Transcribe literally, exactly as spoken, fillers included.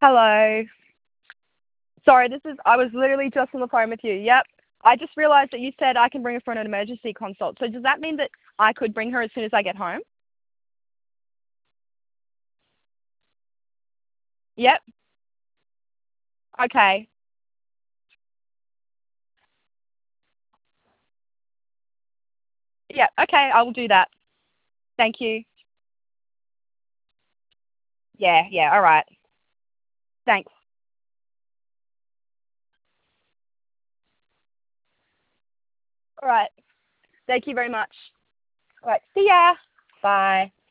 Hello. Sorry, this is, I was literally just on the phone with you. Yep. I just realised that you said I can bring her for an emergency consult. So does that mean that I could bring her as soon as I get home? Yep. Okay. Yep. Okay, I will do that. Thank you. Yeah, yeah, all right. Thanks. All right. Thank you very much. All right. See ya. Bye.